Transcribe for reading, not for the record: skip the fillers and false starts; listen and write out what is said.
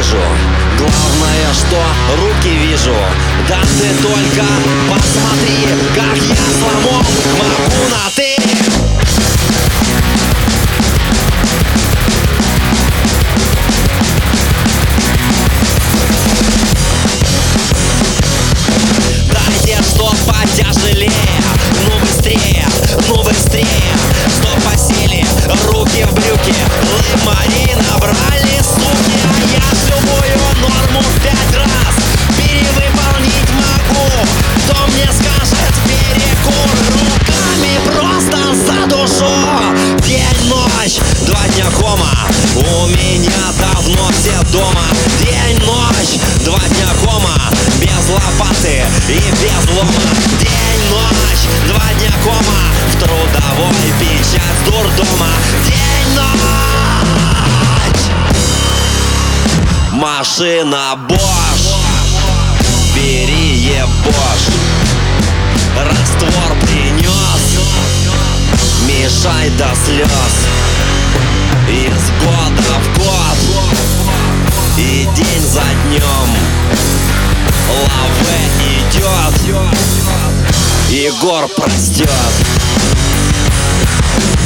вижу. Главное, что руки вижу. Да ты только посмотри, как я сломал могу на ты. Дайте, чтоб потяжелее, ну быстрее, чтоб посели руки в брюки, лымари набрали суки. А я любую норму в 5 раз перевыполнить могу. Кто мне скажет перекур? Руками просто за душу. День-ночь, 2 дня кома, у меня давно все дома. День-ночь, 2 дня кома, без лопаты и без лома. День-ночь, 2 дня кома, в трудовой печать дурдома. День-ночь. Машина Bosch, бери ебошь. Раствор принес, мешай до слез. Из года в год и день за днем лаве идет, Егор простет.